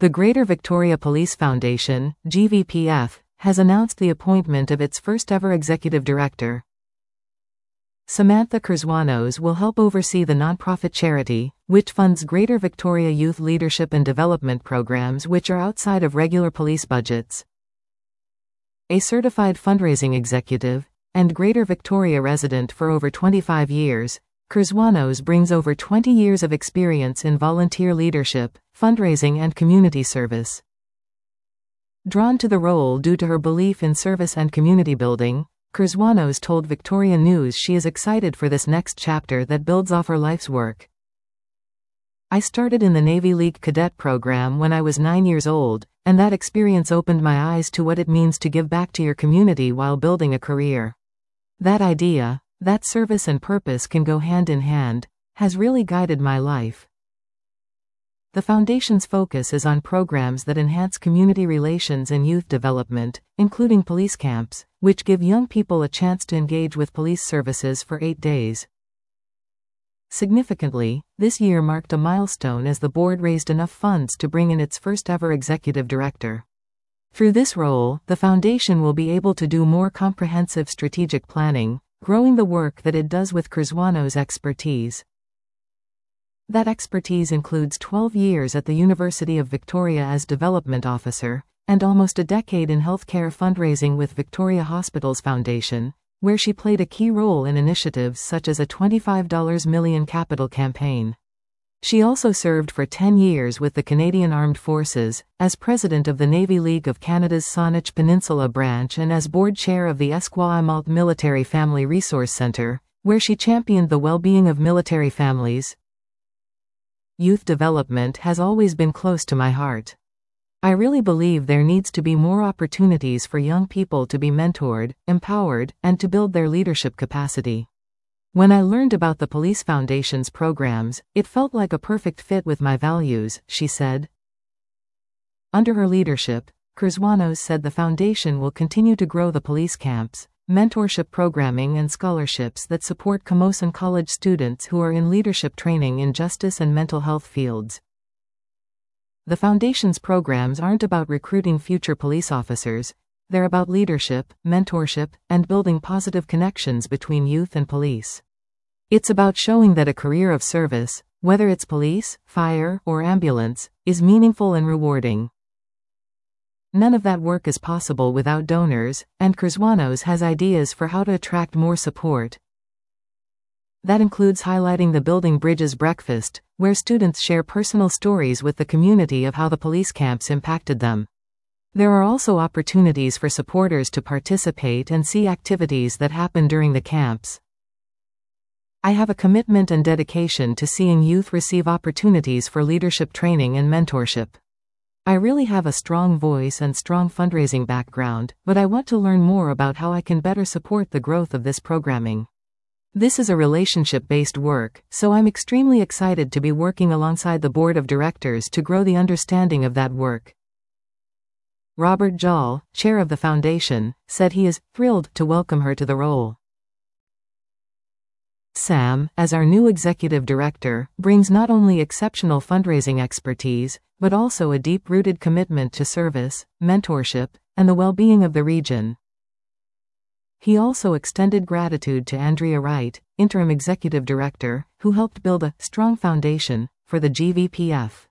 The Greater Victoria Police Foundation, GVPF, has announced the appointment of its first-ever executive director. Samantha Kurzwanos will help oversee the nonprofit charity, which funds Greater Victoria youth leadership and development programs which are outside of regular police budgets. A certified fundraising executive, and Greater Victoria resident for over 25 years, Kurzwanos brings over 20 years of experience in volunteer leadership, fundraising and community service. Drawn to the role due to her belief in service and community building, Kurzwanos told Victoria News she is excited for this next chapter that builds off her life's work. "I started in the Navy League cadet program when I was 9 years old, and that experience opened my eyes to what it means to give back to your community while building a career. That idea, that service and purpose can go hand in hand, has really guided my life." The Foundation's focus is on programs that enhance community relations and youth development, including police camps, which give young people a chance to engage with police services for 8 days. Significantly, this year marked a milestone as the board raised enough funds to bring in its first-ever executive director. Through this role, the Foundation will be able to do more comprehensive strategic planning, growing the work that it does with Kurzwanos' expertise. That expertise includes 12 years at the University of Victoria as development officer, and almost a decade in healthcare fundraising with Victoria Hospitals Foundation, where she played a key role in initiatives such as a $25 million capital campaign. She also served for 10 years with the Canadian Armed Forces, as president of the Navy League of Canada's Saanich Peninsula branch and as board chair of the Esquimalt Military Family Resource Centre, where she championed the well-being of military families. Youth development has always been close to my heart. I really believe there needs to be more opportunities for young people to be mentored, empowered, and to build their leadership capacity. When I learned about the Police Foundation's programs, it felt like a perfect fit with my values, she said. Under her leadership, Kurzwanos said the Foundation will continue to grow the police camps, mentorship programming and scholarships that support Camosun College students who are in leadership training in justice and mental health fields. The Foundation's programs aren't about recruiting future police officers, they're about leadership, mentorship, and building positive connections between youth and police. It's about showing that a career of service, whether it's police, fire, or ambulance, is meaningful and rewarding. None of that work is possible without donors, and Kurzwanos has ideas for how to attract more support. That includes highlighting the Building Bridges Breakfast, where students share personal stories with the community of how the police camps impacted them. There are also opportunities for supporters to participate and see activities that happen during the camps. I have a commitment and dedication to seeing youth receive opportunities for leadership training and mentorship. I really have a strong voice and strong fundraising background, but I want to learn more about how I can better support the growth of this programming. This is a relationship-based work, so I'm extremely excited to be working alongside the board of directors to grow the understanding of that work. Robert Jall, chair of the Foundation, said he is thrilled to welcome her to the role. Sam, as our new executive director, brings not only exceptional fundraising expertise, but also a deep-rooted commitment to service, mentorship, and the well-being of the region. He also extended gratitude to Andrea Wright, interim executive director, who helped build a strong foundation for the GVPF.